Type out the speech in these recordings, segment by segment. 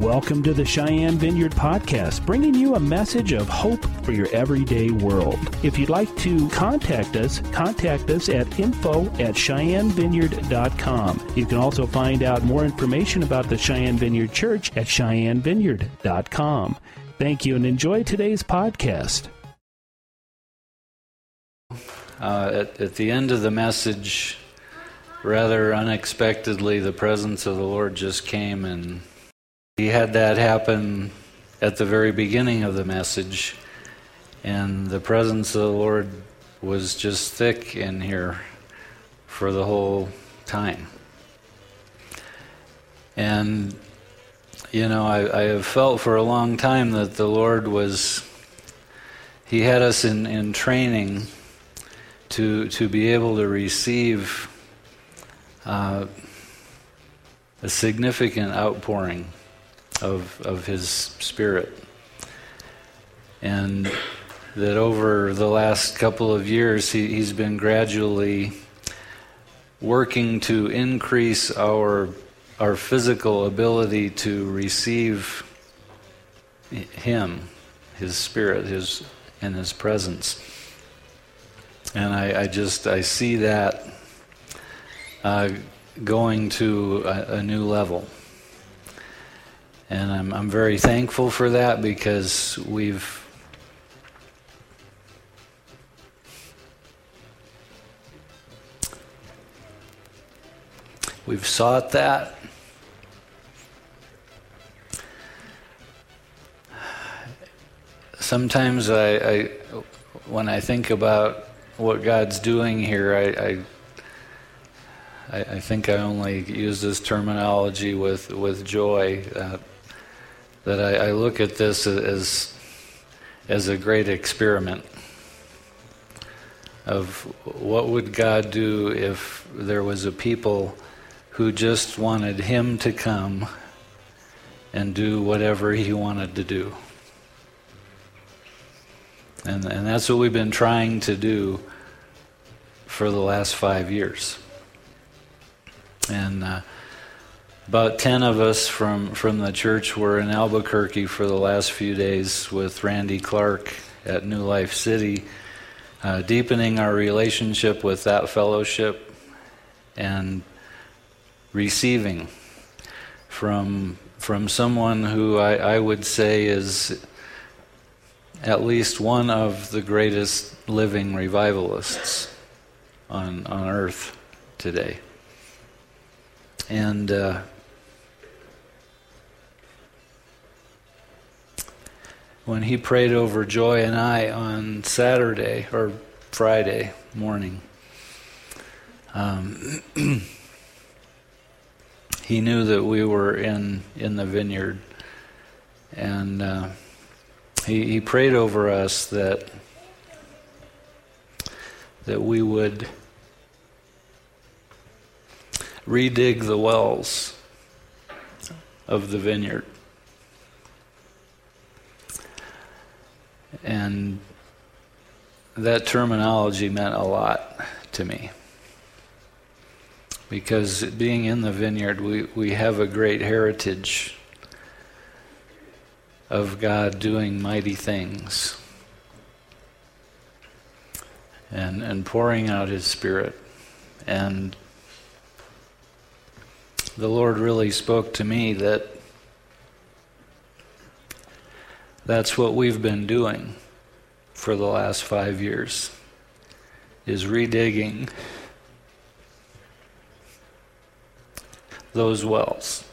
Welcome to the Cheyenne Vineyard Podcast, bringing you a message of hope for your everyday world. If you'd like to contact us at info@cheyennevineyard.com. You can also find out more information about the Cheyenne Vineyard Church at cheyennevineyard.com. Thank you and enjoy today's podcast. At the end of the message, rather unexpectedly, the presence of the Lord just came, and He had that happen at the very beginning of the message, and the presence of the Lord was just thick in here for the whole time. And, you know, I have felt for a long time that the Lord He had us in training to be able to receive a significant outpouring of His Spirit. And that over the last couple of years, He's been gradually working to increase our physical ability to receive Him, His Spirit, and His presence. And I see that going to a new level. And I'm very thankful for that, because we've sought that. Sometimes when I think about what God's doing here, I think I only use this terminology with joy. That I look at this as a great experiment of what would God do if there was a people who just wanted Him to come and do whatever He wanted to do. And that's what we've been trying to do for the last 5 years. And about 10 of us from the church were in Albuquerque for the last few days with Randy Clark at New Life City, deepening our relationship with that fellowship and receiving from someone who I would say is at least one of the greatest living revivalists on earth today. And when he prayed over Joy and I on Saturday or Friday morning, he knew that we were in the vineyard, and he prayed over us that we would redig the wells of the vineyard. And that terminology meant a lot to me, because being in the vineyard, we have a great heritage of God doing mighty things and pouring out His Spirit. And the Lord really spoke to me that that's what we've been doing for the last 5 years, is redigging those wells.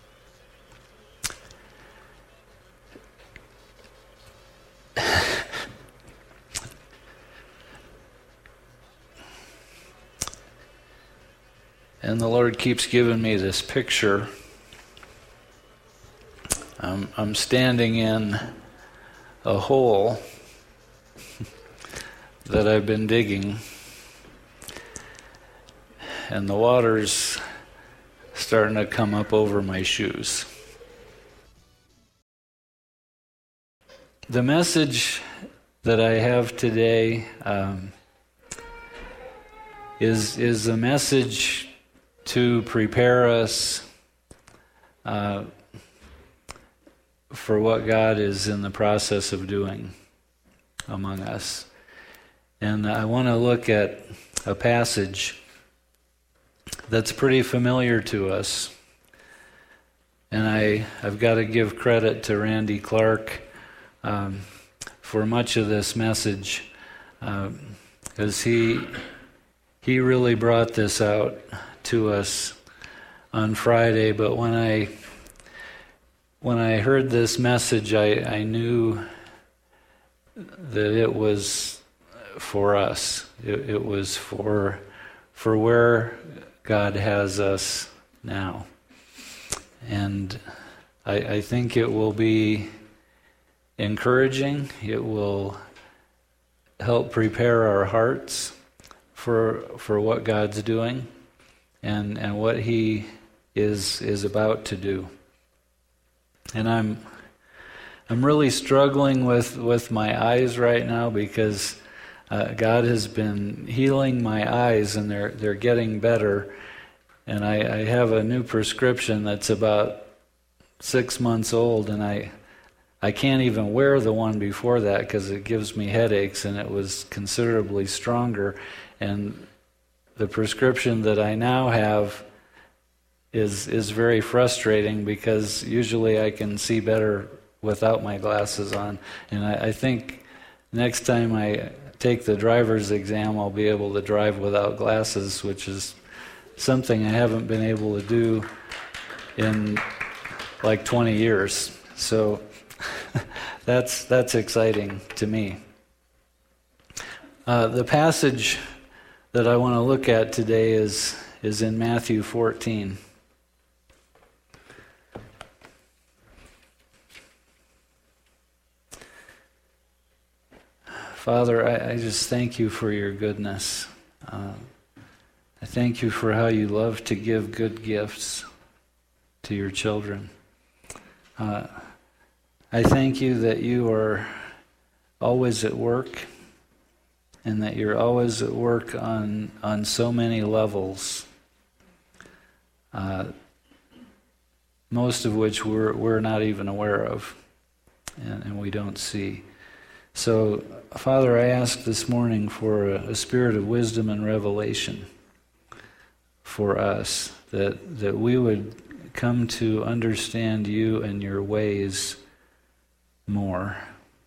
And the Lord keeps giving me this picture. I'm standing in a hole that I've been digging, and the water's starting to come up over my shoes. The message that I have today is a message to prepare us for what God is in the process of doing among us. And I want to look at a passage that's pretty familiar to us. And I've got to give credit to Randy Clark for much of this message, because he really brought this out to us on Friday. But when I heard this message, I knew that it was for us. It was for where God has us now. And I think it will be encouraging. It will help prepare our hearts for what God's doing and what He is about to do. And I'm really struggling with my eyes right now, because God has been healing my eyes, and they're getting better. And I have a new prescription that's about 6 months old, and I can't even wear the one before that because it gives me headaches, and it was considerably stronger. And the prescription that I now have is very frustrating, because usually I can see better without my glasses on. And I think next time I take the driver's exam, I'll be able to drive without glasses, which is something I haven't been able to do in like 20 years. So that's exciting to me. The passage that I want to look at today is in Matthew 14. Father, I just thank you for your goodness. I thank you for how you love to give good gifts to your children. I thank you that you are always at work, and that you're always at work on so many levels, most of which we're not even aware of, and we don't see. So, Father, I ask this morning for a spirit of wisdom and revelation for us, that we would come to understand you and your ways more,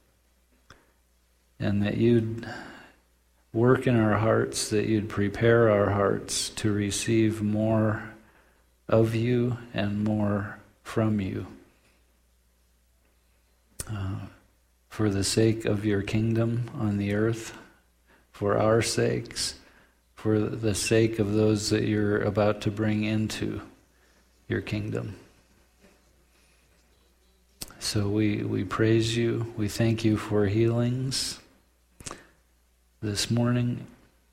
and that you'd work in our hearts, that you'd prepare our hearts to receive more of you and more from you, for the sake of your kingdom on the earth, for our sakes, for the sake of those that you're about to bring into your kingdom. So we praise you. We thank you for healings this morning.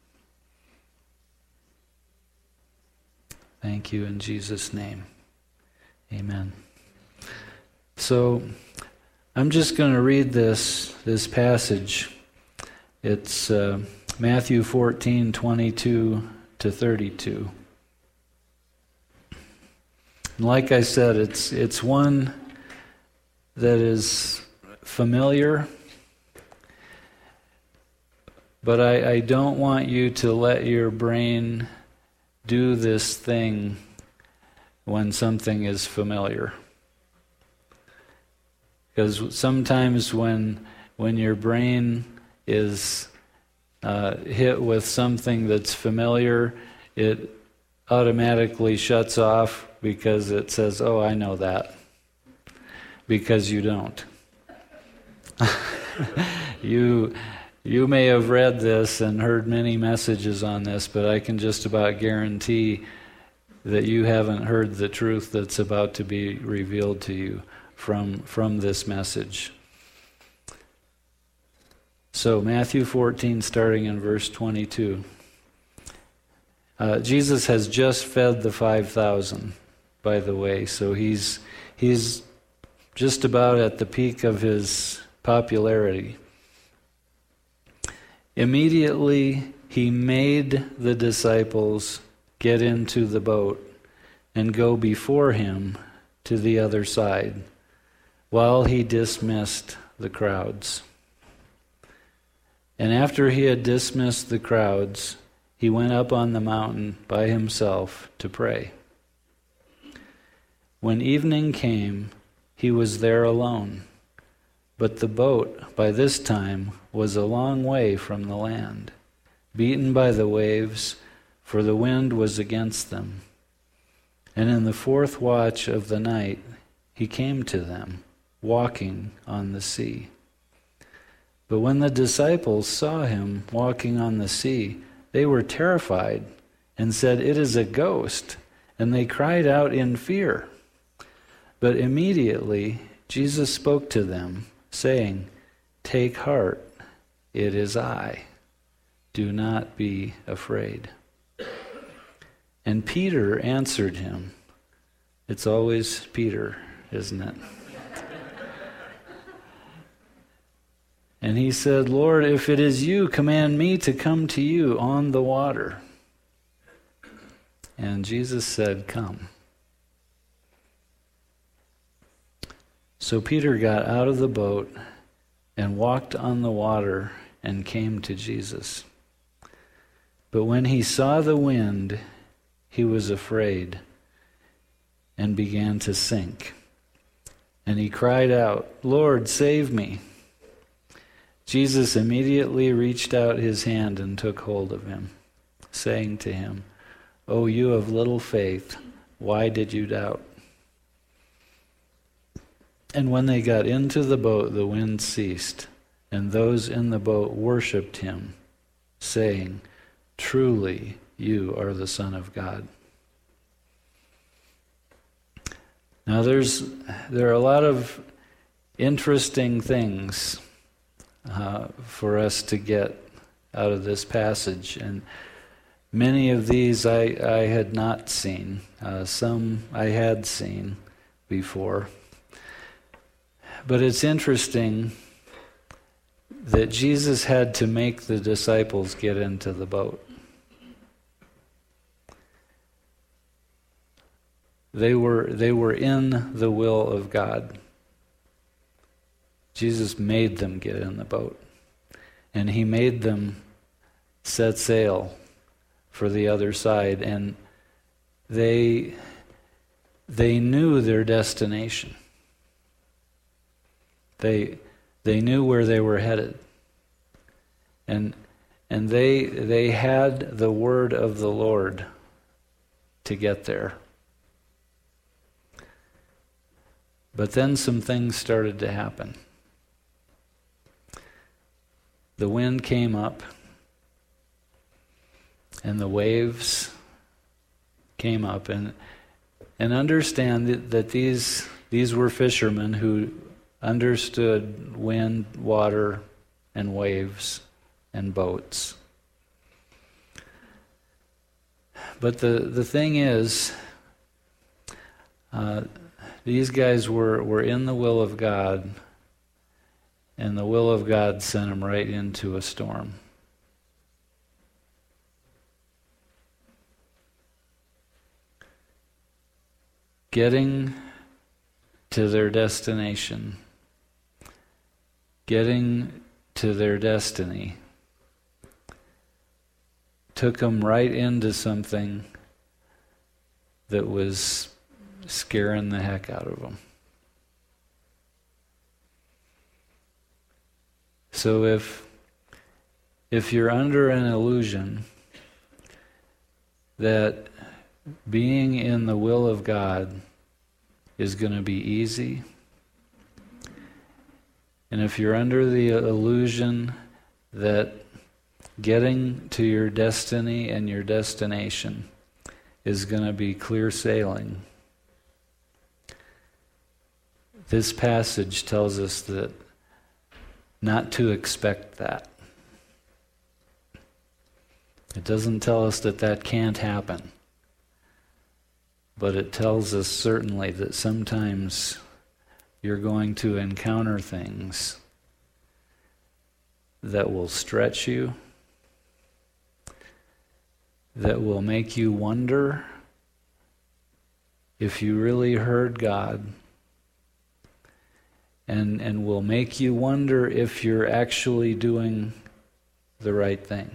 Thank you in Jesus' name. Amen. So I'm just going to read this passage. It's Matthew 14, 22 to 32. And like I said, it's one that is familiar, but I don't want you to let your brain do this thing when something is familiar. Because sometimes when your brain is hit with something that's familiar, it automatically shuts off because it says, oh, I know that. Because you don't. You may have read this and heard many messages on this, but I can just about guarantee that you haven't heard the truth that's about to be revealed to you from this message. So Matthew 14, starting in verse 22. Jesus has just fed the 5,000, by the way, so he's just about at the peak of his popularity. Immediately he made the disciples get into the boat and go before him to the other side, while he dismissed the crowds. And after he had dismissed the crowds, he went up on the mountain by himself to pray. When evening came, he was there alone, but the boat by this time was a long way from the land, beaten by the waves, for the wind was against them. And in the fourth watch of the night he came to them, walking on the sea. But when the disciples saw him walking on the sea, they were terrified and said, "It is a ghost," and they cried out in fear. But immediately Jesus spoke to them, saying, "Take heart, it is I. Do not be afraid." And Peter answered him. It's always Peter, isn't it? And he said, "Lord, if it is you, command me to come to you on the water." And Jesus said, "Come." So Peter got out of the boat and walked on the water and came to Jesus. But when he saw the wind, he was afraid and began to sink. And he cried out, "Lord, save me." Jesus immediately reached out his hand and took hold of him, saying to him, "O you of little faith, why did you doubt?" And when they got into the boat, the wind ceased, and those in the boat worshipped him, saying, "Truly, you are the Son of God." Now there are a lot of interesting things for us to get out of this passage, and many of these I had not seen. Some I had seen before. But it's interesting that Jesus had to make the disciples get into the boat. They were in the will of God. Jesus made them get in the boat. And he made them set sail for the other side. And they knew their destination. They knew where they were headed. And they had the word of the Lord to get there. But then some things started to happen. The wind came up, and the waves came up, and understand that these were fishermen who understood wind, water, and waves, and boats. But the thing is, these guys were in the will of God, and the will of God sent them right into a storm. Getting to their destination, getting to their destiny, took them right into something that was scaring the heck out of them. So if you're under an illusion that being in the will of God is going to be easy, and if you're under the illusion that getting to your destiny and your destination is going to be clear sailing, this passage tells us that not to expect that. It doesn't tell us that can't happen. But it tells us certainly that sometimes you're going to encounter things that will stretch you, that will make you wonder if you really heard God, and will make you wonder if you're actually doing the right thing.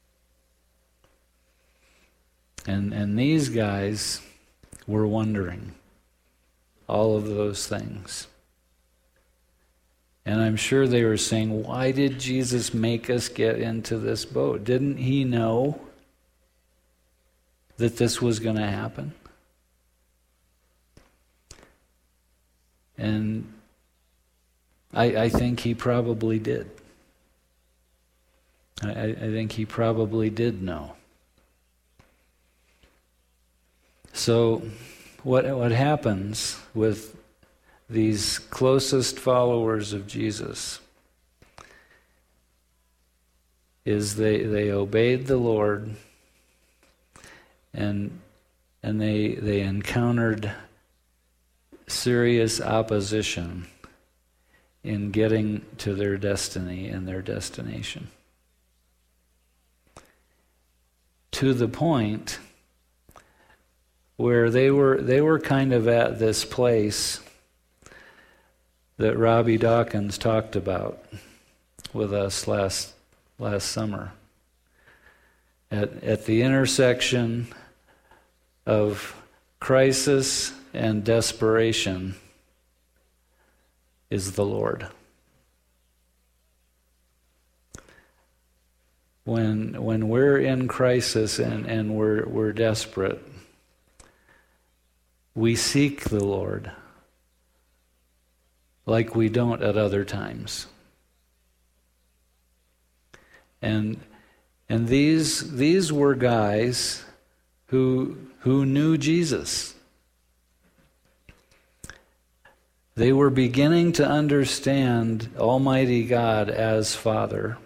And these guys were wondering all of those things. And I'm sure they were saying, why did Jesus make us get into this boat? Didn't he know that this was going to happen? And I think he probably did. I think he probably did know. So what happens with these closest followers of Jesus is they obeyed the Lord, and they encountered serious opposition in getting to their destiny and their destination. To the point where they were kind of at this place that Robbie Dawkins talked about with us last summer. At the intersection of crisis and desperation is the Lord. When we're in crisis and we're desperate, we seek the Lord like we don't at other times. And these were guys who knew Jesus. They were beginning to understand Almighty God as Father.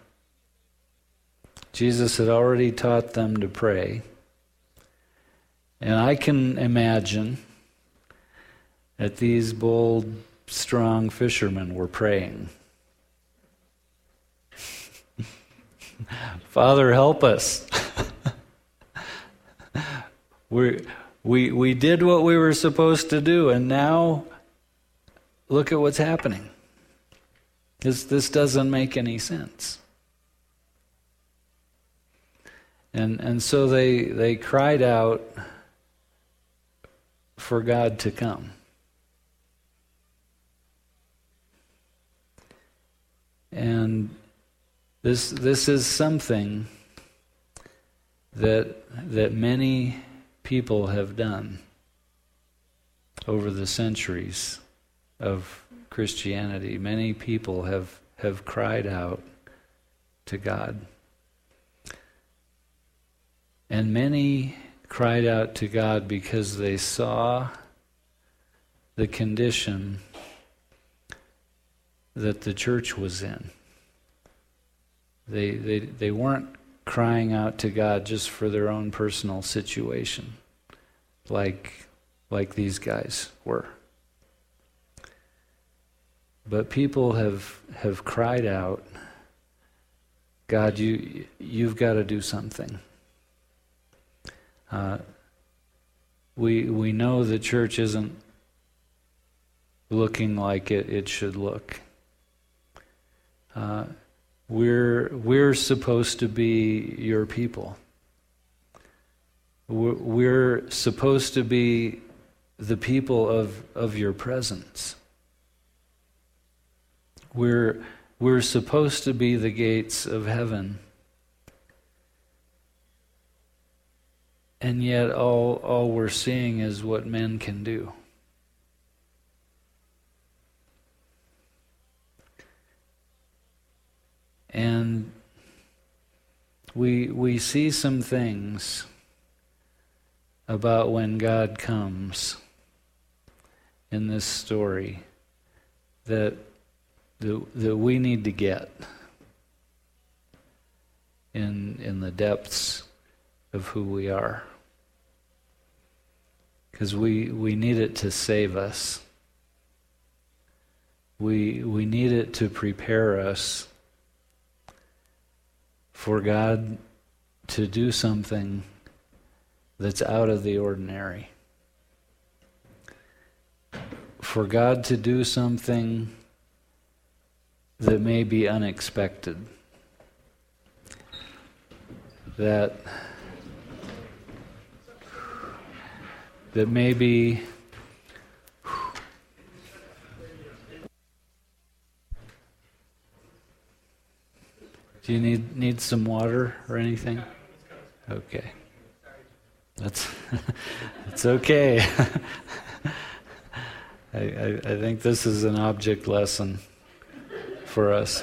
Jesus had already taught them to pray. And I can imagine that these bold, strong fishermen were praying. Father, help us. We did what we were supposed to do, and now look at what's happening. This doesn't make any sense. And so they cried out for God to come. And this is something that many people have done over the centuries of Christianity. Many people have cried out to God. And many cried out to God because they saw the condition that the church was in. They weren't crying out to God just for their own personal situation, like these guys were. But people have cried out, God, you've got to do something. We know the church isn't looking like it should look. We're supposed to be your people. We're supposed to be the people of your presence. We're supposed to be the gates of heaven. And yet all we're seeing is what men can do. And we see some things about when God comes in this story that we need to get in the depths of who we are. Because we need it to save us. We need it to prepare us for God to do something that's out of the ordinary. For God to do something that may be unexpected, that may be Do you need some water or anything? Okay. That's it's okay. I think this is an object lesson for us.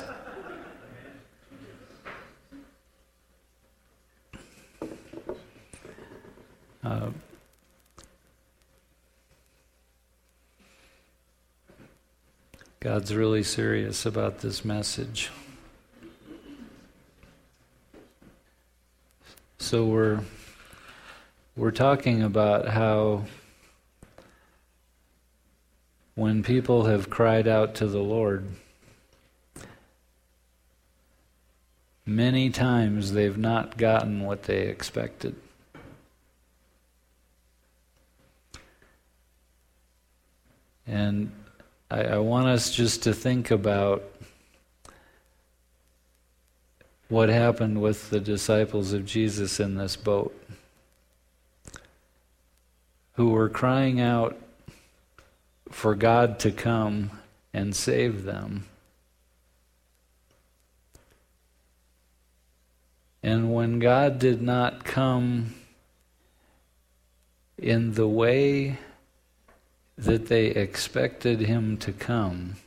God's really serious about this message. So we're talking about how when people have cried out to the Lord, many times they've not gotten what they expected. And I want us just to think about what happened with the disciples of Jesus in this boat, who were crying out for God to come and save them. And when God did not come in the way that they expected him to come,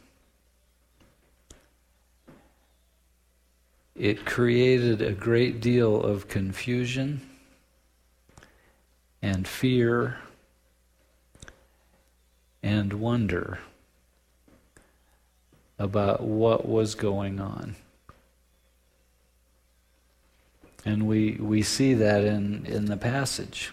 it created a great deal of confusion and fear and wonder about what was going on. And we see that in the passage.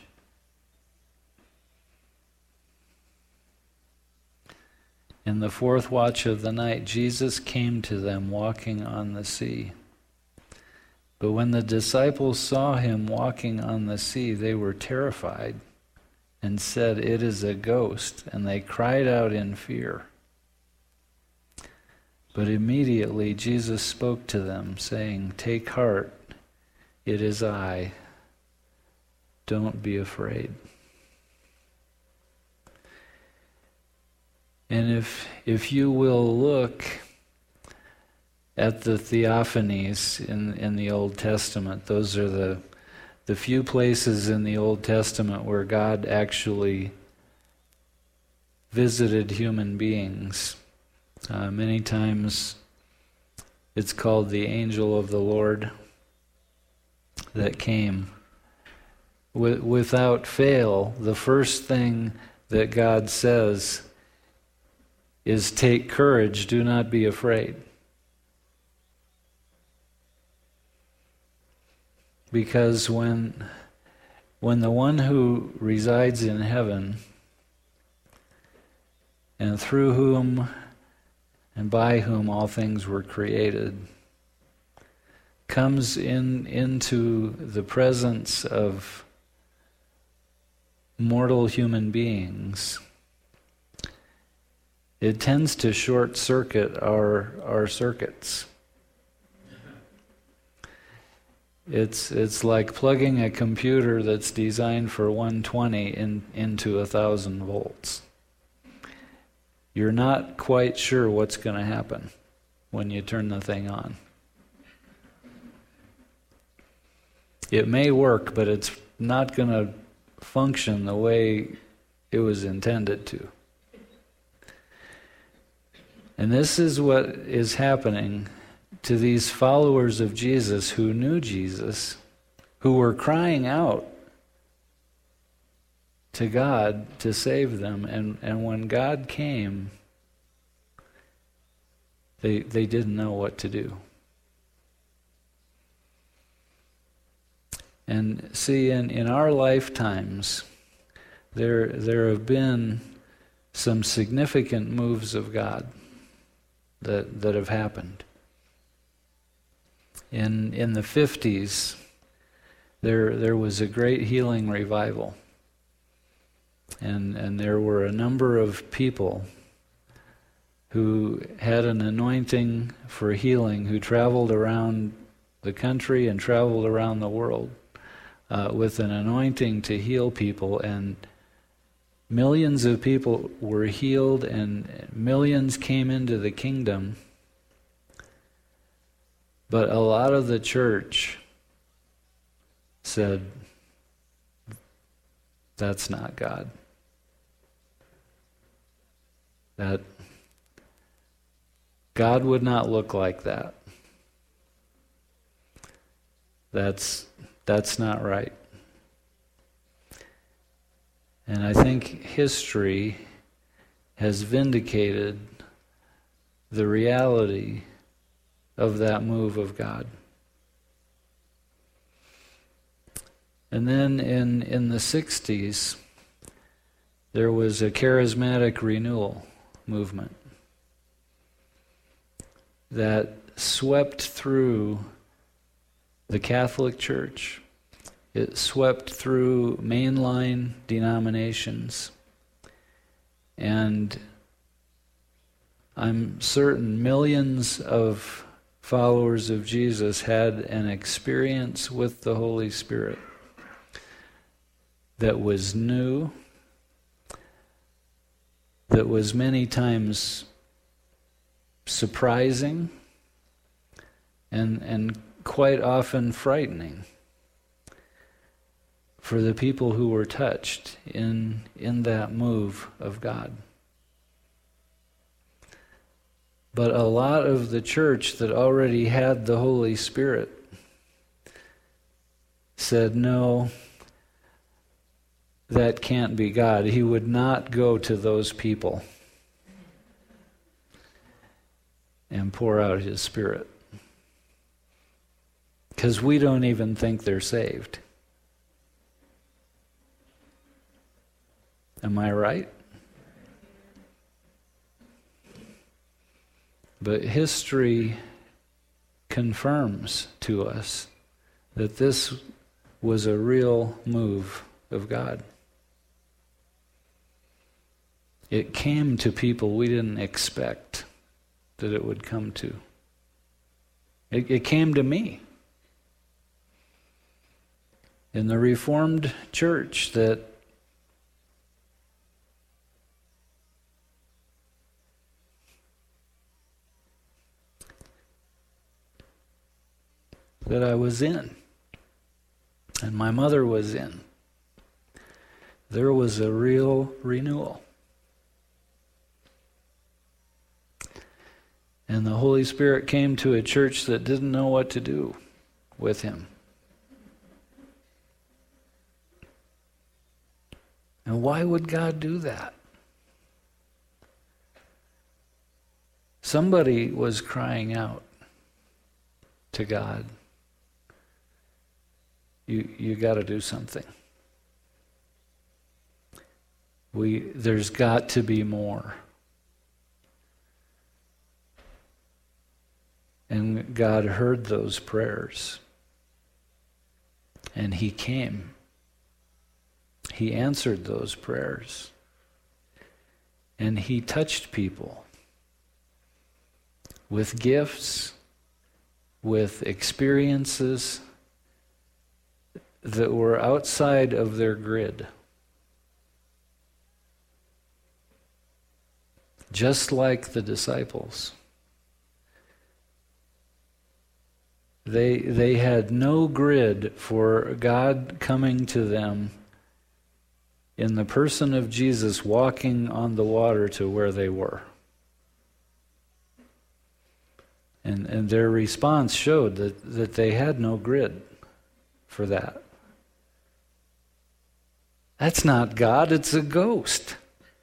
In the fourth watch of the night, Jesus came to them walking on the sea. But when the disciples saw him walking on the sea, they were terrified and said, "It is a ghost," and they cried out in fear. But immediately Jesus spoke to them, saying, "Take heart, it is I. Don't be afraid." And if you will look at the theophanies in the Old Testament, those are the few places in the Old Testament where God actually visited human beings. Many times it's called the angel of the Lord that came. Without fail, the first thing that God says is, "Take courage, do not be afraid." Because when the one who resides in heaven, and through whom and by whom all things were created, comes into the presence of mortal human beings, it tends to short circuit our circuits. It's like plugging a computer that's designed for 120 into 1,000 volts. You're not quite sure what's going to happen when you turn the thing on. It may work, but it's not going to function the way it was intended to. And this is what is happening to these followers of Jesus who knew Jesus, who were crying out to God to save them. And when God came, they didn't know what to do. And see, in our lifetimes, there have been some significant moves of God that have happened. In the 50s, there was a great healing revival. And there were a number of people who had an anointing for healing, who traveled around the country and traveled around the world with an anointing to heal people, and millions of people were healed and millions came into the kingdom. But a lot of the church said, that's not God. That God would not look like that. That's not right. And I think history has vindicated the reality of that move of God. And then in the 60s, there was a charismatic renewal movement that swept through the Catholic Church. It swept through mainline denominations. And I'm certain millions of followers of Jesus had an experience with the Holy Spirit that was new, that was many times surprising, and quite often frightening for the people who were touched in that move of God. But a lot of the church that already had the Holy Spirit said, no, that can't be God. He would not go to those people and pour out His Spirit, because we don't even think they're saved. Am I right? But history confirms to us that this was a real move of God. It came to people we didn't expect that it would come to. It came to me. In the Reformed Church that I was in, and my mother was in, there was a real renewal. And the Holy Spirit came to a church that didn't know what to do with Him. And why would God do that? Somebody was crying out to God, you got to do something. There's got to be more. And God heard those prayers. And He came. He answered those prayers. And He touched people with gifts, with experiences that were outside of their grid. Just like the disciples. They had no grid for God coming to them in the person of Jesus walking on the water to where they were. And their response showed that they had no grid for that. That's not God, it's a ghost.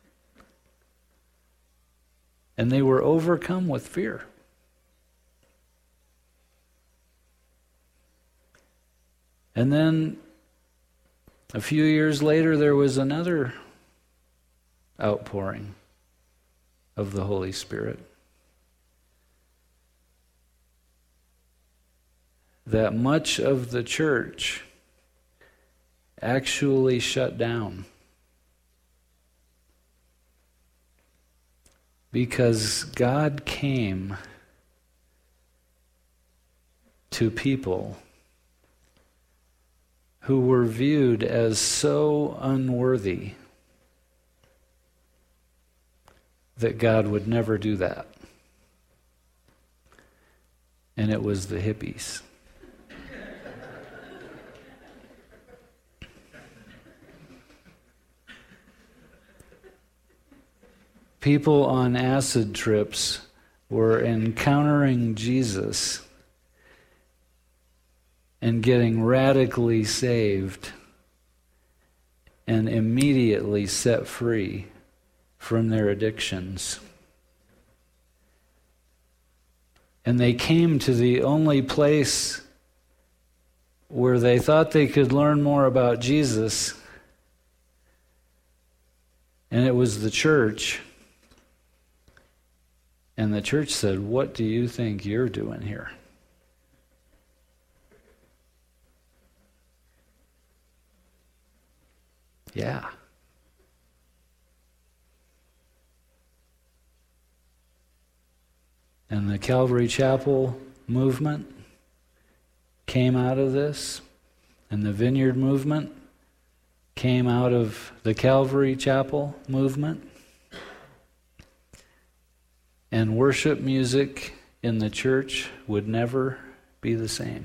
And they were overcome with fear. And then a few years later, there was another outpouring of the Holy Spirit. That much of the church actually shut down. Because God came to people who were viewed as so unworthy that God would never do that. And it was the hippies. People on acid trips were encountering Jesus and getting radically saved and immediately set free from their addictions. And they came to the only place where they thought they could learn more about Jesus, and it was the church. And the church said, "What do you think you're doing here?" Yeah. And the Calvary Chapel movement came out of this, and the Vineyard movement came out of the Calvary Chapel movement. And worship music in the church would never be the same.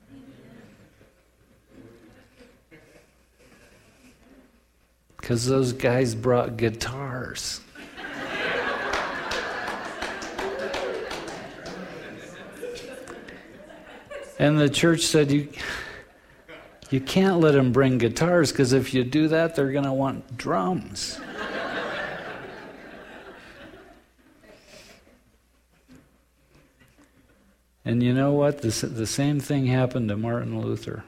Because those guys brought guitars. And the church said, you can't let them bring guitars, because if you do that, they're going to want drums. And you know what? The same thing happened to Martin Luther.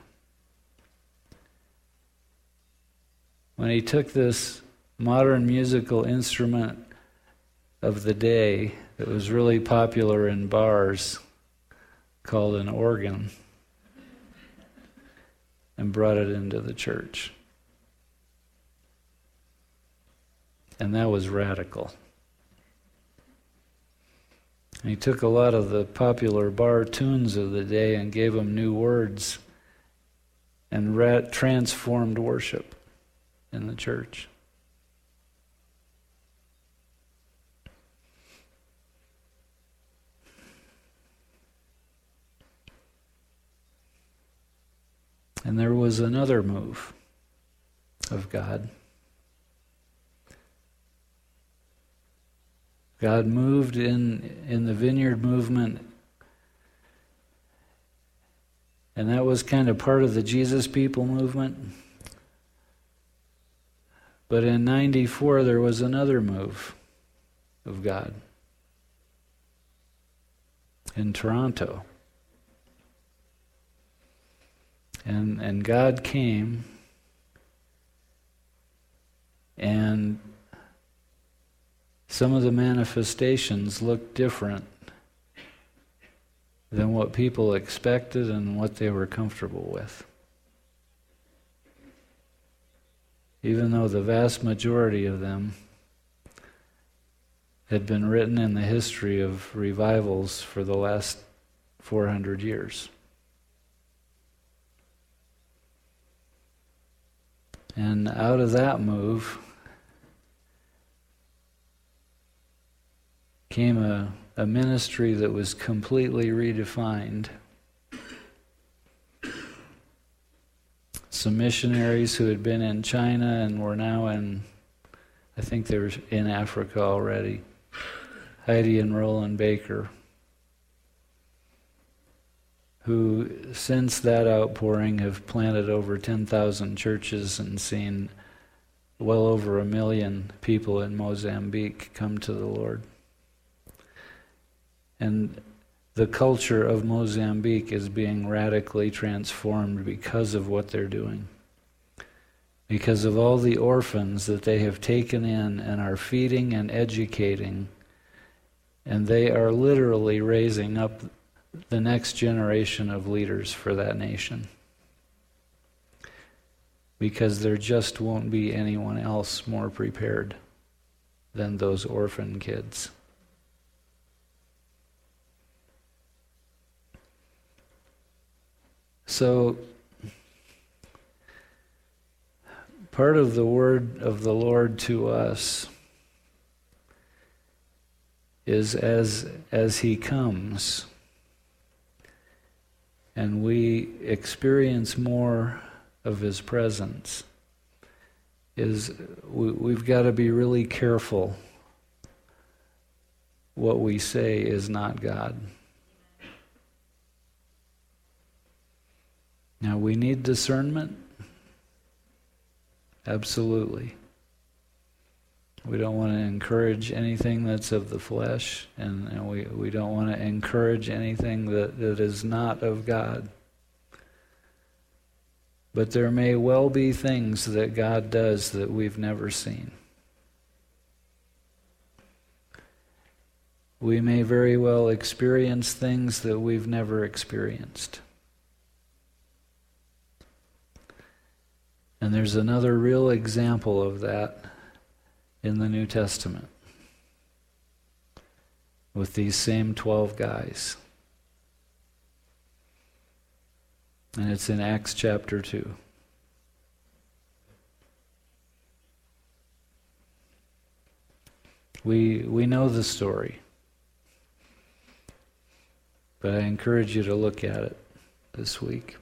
When he took this modern musical instrument of the day that was really popular in bars, called an organ, and brought it into the church. And that was radical. And he took a lot of the popular bar tunes of the day and gave them new words and transformed worship in the church. And there was another move of God. God moved in the Vineyard movement, and that was kind of part of the Jesus People movement. But in 94, there was another move of God in Toronto. And God came, and some of the manifestations looked different than what people expected and what they were comfortable with. Even though the vast majority of them had been written in the history of revivals for the last 400 years. And out of that move came a ministry that was completely redefined. Some missionaries who had been in China and were now I think they were in Africa already. Heidi and Roland Baker, who since that outpouring have planted over 10,000 churches and seen well over 1 million people in Mozambique come to the Lord. And the culture of Mozambique is being radically transformed because of what they're doing. Because of all the orphans that they have taken in and are feeding and educating, and they are literally raising up the next generation of leaders for that nation. Because there just won't be anyone else more prepared than those orphan kids So, part of the word of the Lord to us is as He comes, and we experience more of His presence, is we've got to be really careful what we say is not God. Now, we need discernment. Absolutely. We don't want to encourage anything that's of the flesh, and we don't want to encourage anything that is not of God. But there may well be things that God does that we've never seen. We may very well experience things that we've never experienced. And there's another real example of that in the New Testament with these same 12 guys. And it's in Acts chapter 2. We know the story, but I encourage you to look at it this week.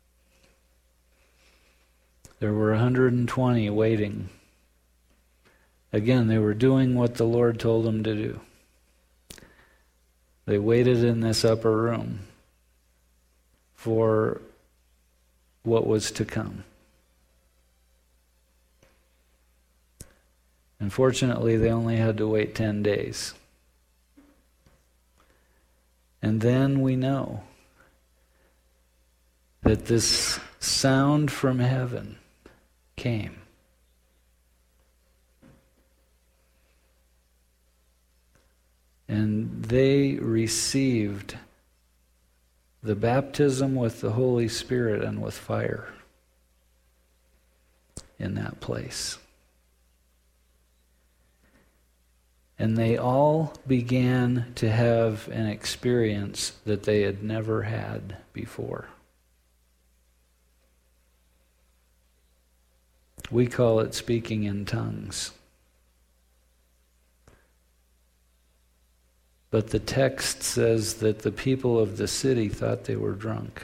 There were 120 waiting. Again, they were doing what the Lord told them to do. They waited in this upper room for what was to come. Unfortunately, they only had to wait 10 days. And then we know that this sound from heaven came. And they received the baptism with the Holy Spirit and with fire in that place. And they all began to have an experience that they had never had before. We call it speaking in tongues. But the text says that the people of the city thought they were drunk.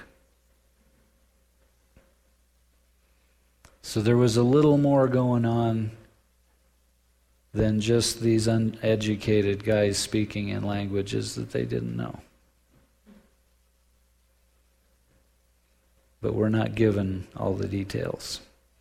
So there was a little more going on than just these uneducated guys speaking in languages that they didn't know. But we're not given all the details.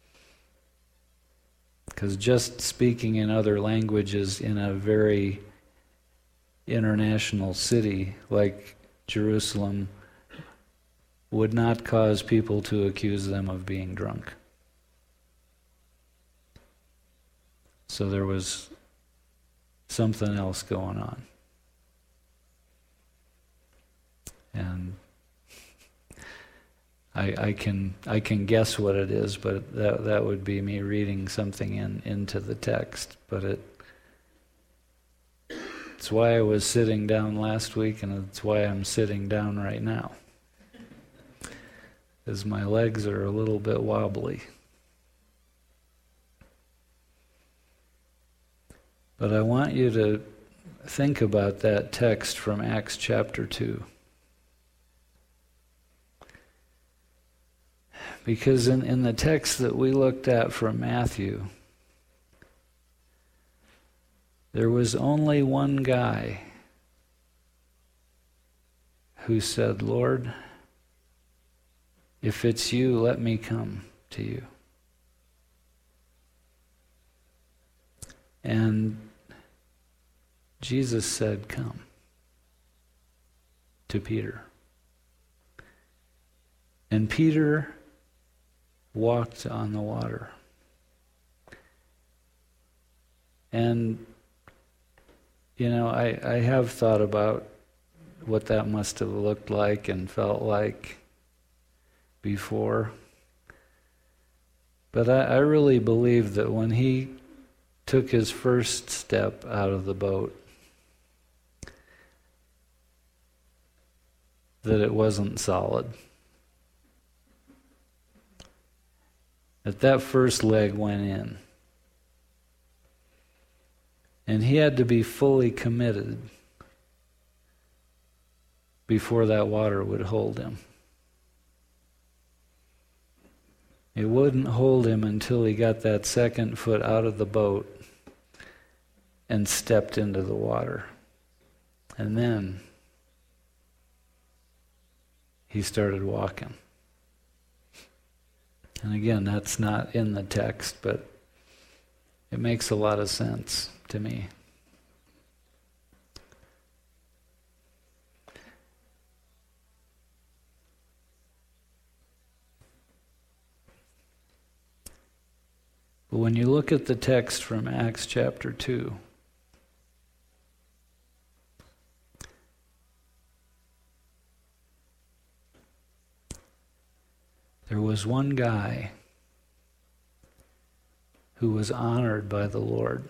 Because just speaking in other languages in a very international city like Jerusalem would not cause people to accuse them of being drunk. So there was something else going on. And I can guess what it is, but that would be me reading something into the text. But it's why I was sitting down last week, and it's why I'm sitting down right now. Because my legs are a little bit wobbly. But I want you to think about that text from Acts chapter 2. Because in the text that we looked at from Matthew, there was only one guy who said, "Lord, if it's you, let me come to you." And Jesus said, "Come," to Peter. And Peter walked on the water. And, I have thought about what that must have looked like and felt like before. But I really believe that when he took his first step out of the boat, that it wasn't solid. that first leg went in. And he had to be fully committed before that water would hold him. It wouldn't hold him until he got that second foot out of the boat and stepped into the water. And then he started walking. And again, that's not in the text, but it makes a lot of sense to me. But when you look at the text from Acts chapter 2, there was one guy who was honored by the Lord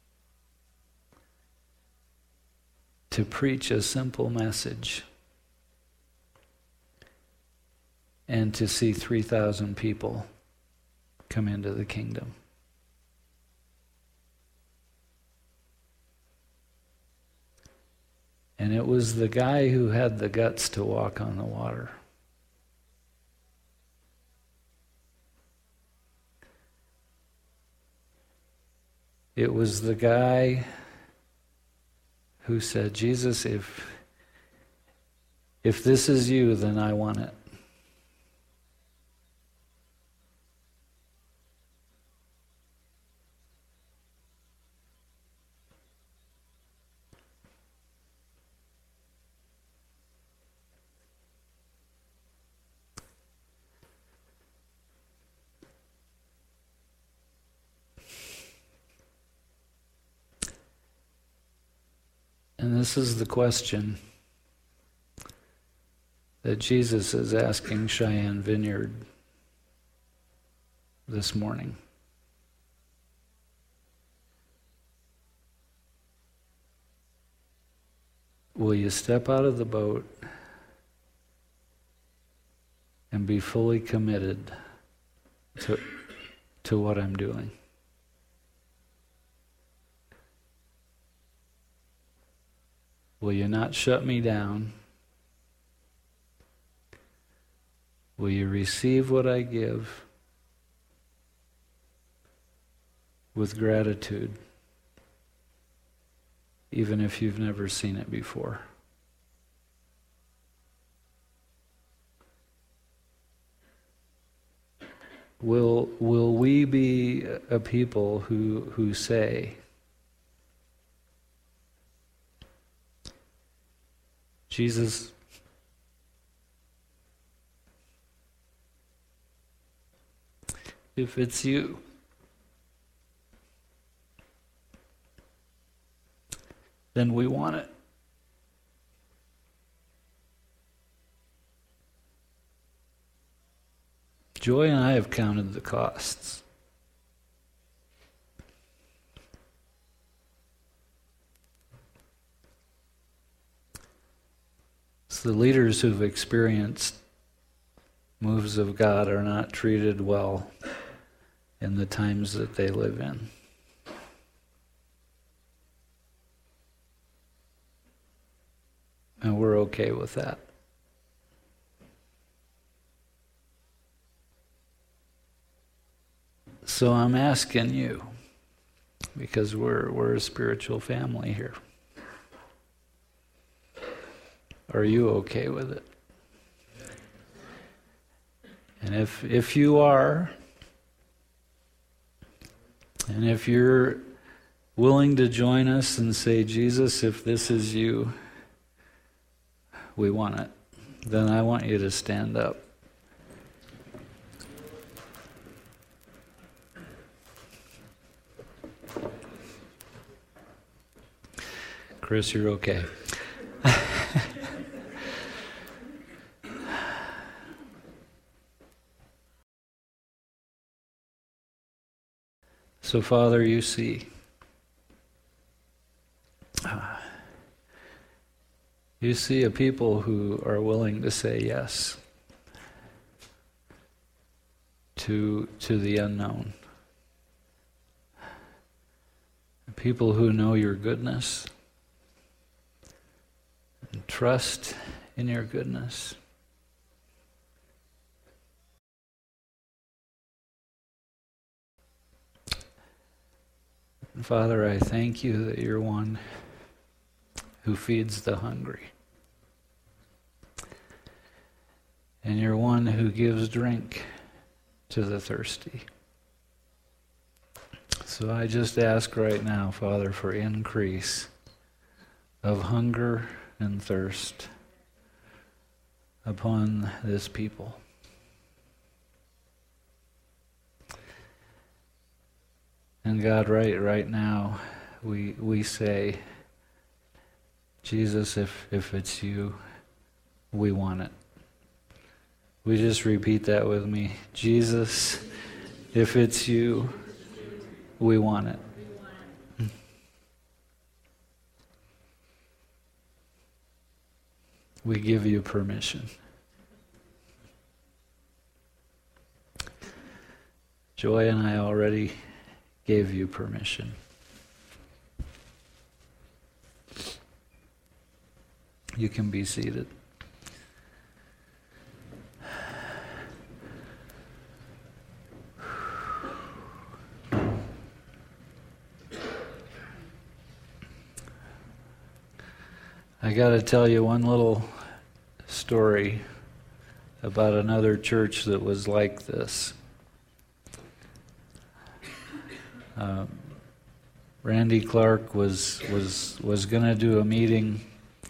to preach a simple message and to see 3,000 people come into the kingdom. And it was the guy who had the guts to walk on the water. It was the guy who said, Jesus, if this is you, then I want it. And this is the question that Jesus is asking Cheyenne Vineyard this morning. Will you step out of the boat and be fully committed to what I'm doing? Will you not shut me down? Will you receive what I give with gratitude, even if you've never seen it before? Will we be a people who say, Jesus, if it's you, then we want it. Joy and I have counted the costs. The leaders who've experienced moves of God are not treated well in the times that they live in. And we're okay with that. So I'm asking you, because we're a spiritual family here. Are you okay with it? And if you are, and if you're willing to join us and say, Jesus, if this is you, we want it, then I want you to stand up. Chris, you're okay. So, Father, you see. You see a people who are willing to say yes to the unknown. People who know your goodness and trust in your goodness. And Father, I thank you that you're one who feeds the hungry. And you're one who gives drink to the thirsty. So I just ask right now, Father, for increase of hunger and thirst upon this people. And God, right now, we say, Jesus, if it's you, we want it. We just repeat that with me. Jesus, if it's you, we want it. We give you permission. Joy and I already gave you permission. You can be seated. I got to tell you one little story about another church that was like this. Randy Clark was going to do a meeting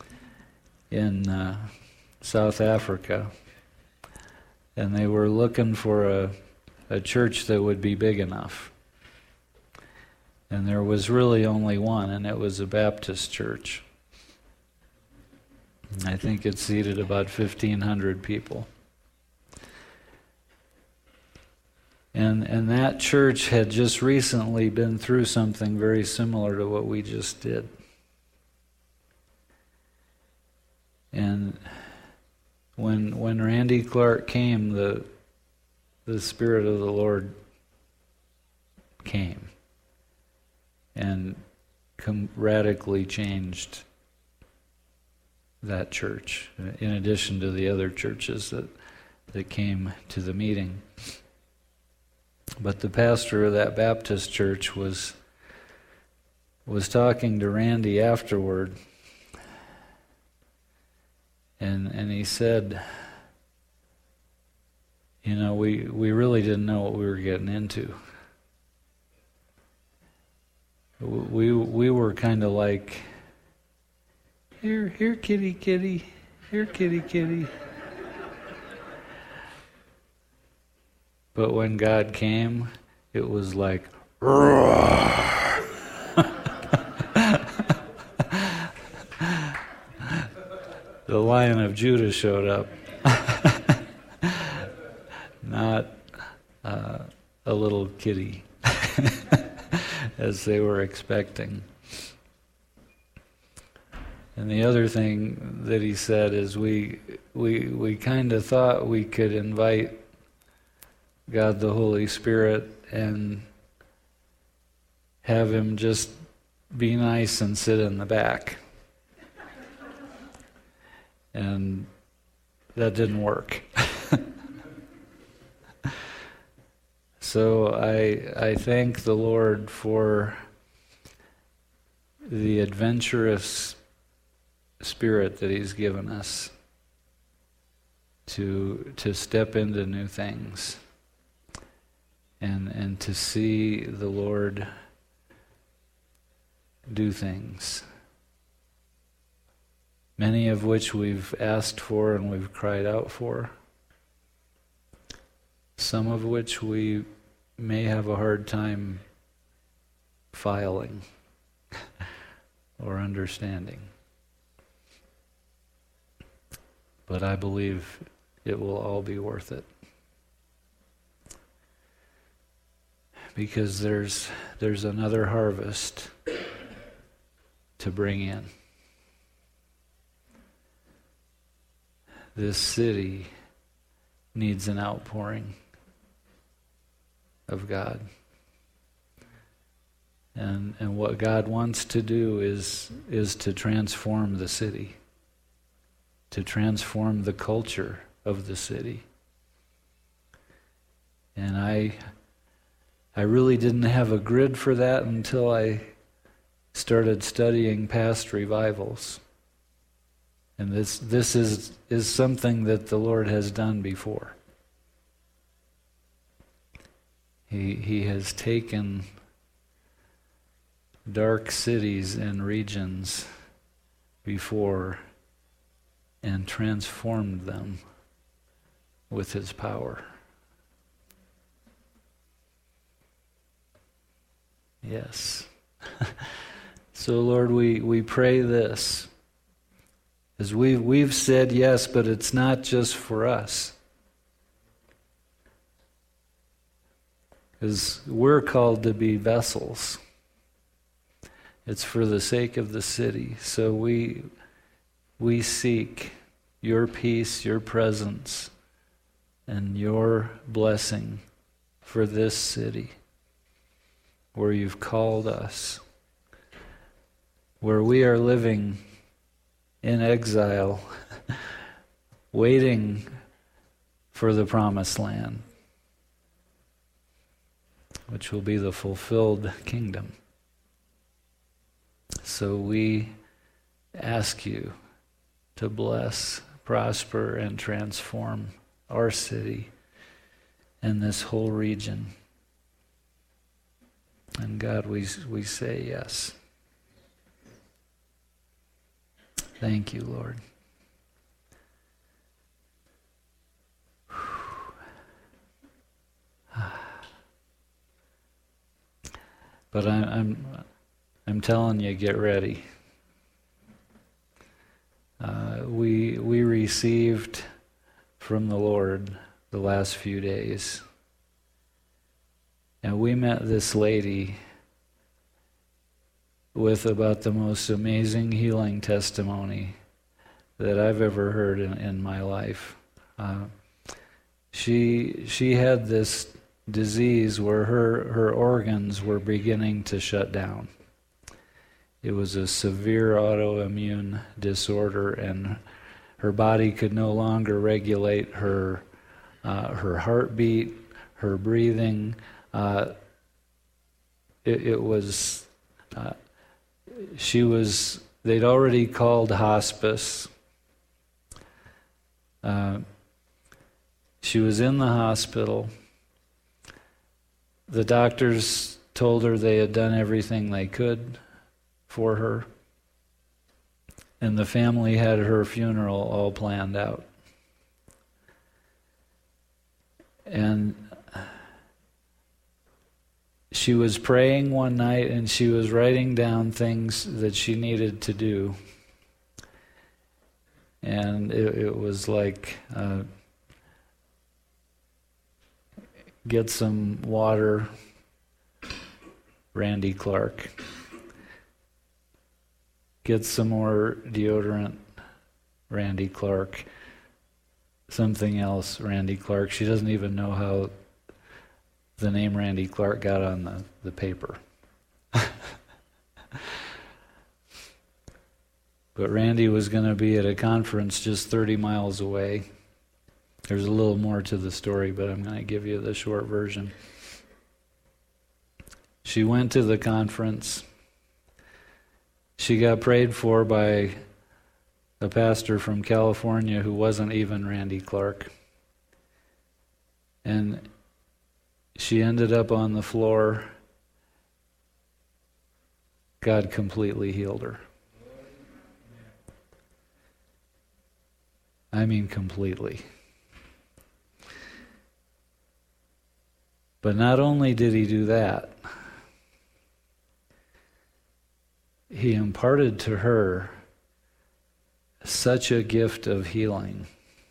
in South Africa, and they were looking for a church that would be big enough. And there was really only one, and it was a Baptist church. I think it seated about 1,500 people. And that church had just recently been through something very similar to what we just did. And when Randy Clark came, the Spirit of the Lord came and radically changed that church, in addition to the other churches that came to the meeting. But the pastor of that Baptist church was talking to Randy afterward, and he said, you know, we really didn't know what we were getting into. We were kind of like, here, kitty, kitty, here, kitty, kitty. But when God came, it was like, roar. The Lion of Judah showed up. Not a little kitty, as they were expecting. And the other thing that he said is we kind of thought we could invite God the Holy Spirit and have him just be nice and sit in the back. And that didn't work. So I thank the Lord for the adventurous spirit that he's given us to step into new things and to see the Lord do things, many of which we've asked for and we've cried out for, some of which we may have a hard time filing or understanding. But I believe it will all be worth it. Because there's another harvest to bring in. This city needs an outpouring of God. And what God wants to do is to transform the city, to transform the culture of the city. And I really didn't have a grid for that until I started studying past revivals. And this is something that the Lord has done before. He has taken dark cities and regions before and transformed them with His power. Yes. So Lord, we pray this. As we've said yes, but it's not just for us. Because we're called to be vessels. It's for the sake of the city. So we seek your peace, your presence, and your blessing for this city where you've called us, where we are living in exile, waiting for the promised land, which will be the fulfilled kingdom. So we ask you to bless, prosper, and transform our city and this whole region. And God, we say yes. Thank you, Lord. But I'm telling you, get ready. We received from the Lord the last few days, and we met this lady with about the most amazing healing testimony that I've ever heard in my life. She had this disease where her organs were beginning to shut down. It was a severe autoimmune disorder, and her body could no longer regulate her heartbeat, her breathing. They'd already called hospice. She was in the hospital. The doctors told her they had done everything they could for her. And the family had her funeral all planned out. And she was praying one night, and she was writing down things that she needed to do. And it was like, get some water, Randy Clark. Get some more deodorant, Randy Clark. Something else, Randy Clark. She doesn't even know how the name Randy Clark got on the paper. But Randy was going to be at a conference just 30 miles away. There's a little more to the story, but I'm going to give you the short version. She went to the conference. She got prayed for by a pastor from California who wasn't even Randy Clark. And she ended up on the floor. God completely healed her. I mean completely. But not only did he do that, he imparted to her such a gift of healing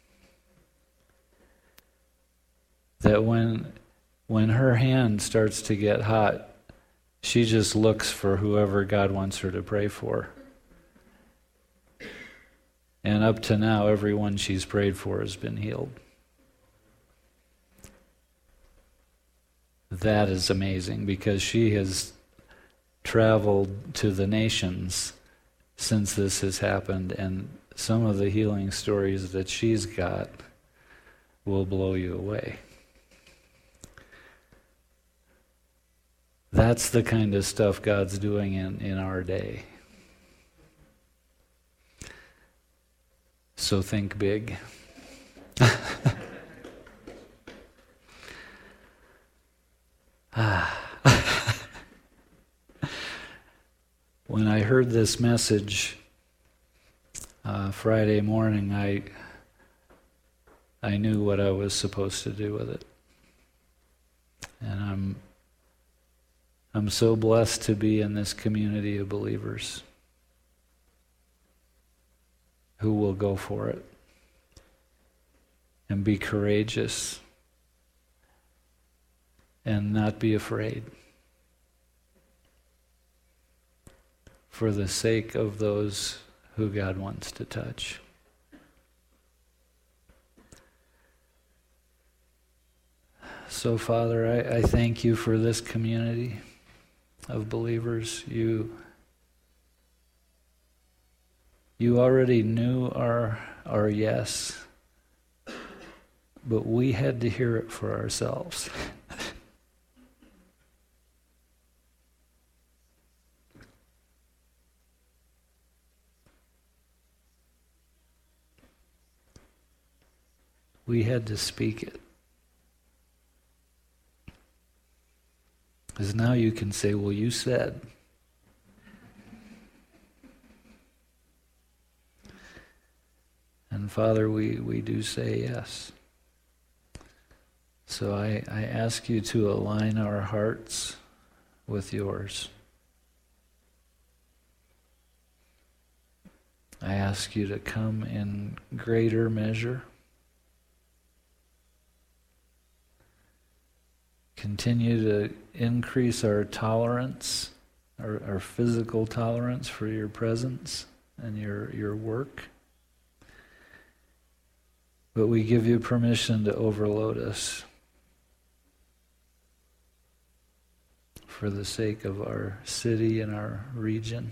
that when her hand starts to get hot, she just looks for whoever God wants her to pray for. And up to now, everyone she's prayed for has been healed. that is amazing, because she has traveled to the nations since this has happened, and some of the healing stories that she's got will blow you away. That's the kind of stuff God's doing in our day. So think big. When I heard this message Friday morning, I knew what I was supposed to do with it. And I'm so blessed to be in this community of believers who will go for it and be courageous and not be afraid for the sake of those who God wants to touch. So, Father, I thank you for this community of believers. You already knew our yes, but we had to hear it for ourselves. We had to speak it. Because now you can say, well, you said. And Father, we do say yes. So I ask you to align our hearts with yours. I ask you to come in greater measure. Continue to increase our tolerance, our physical tolerance for your presence and your work. But we give you permission to overload us for the sake of our city and our region.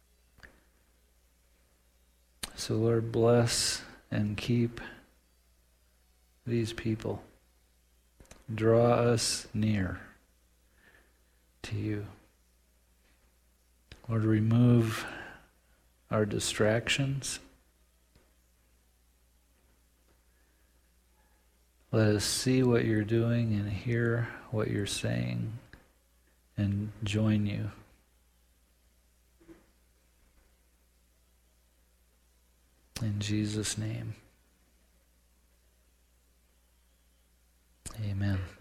So Lord, bless and keep these people. Draw us near to you. Lord, remove our distractions. Let us see what you're doing and hear what you're saying and join you. In Jesus' name. Amen.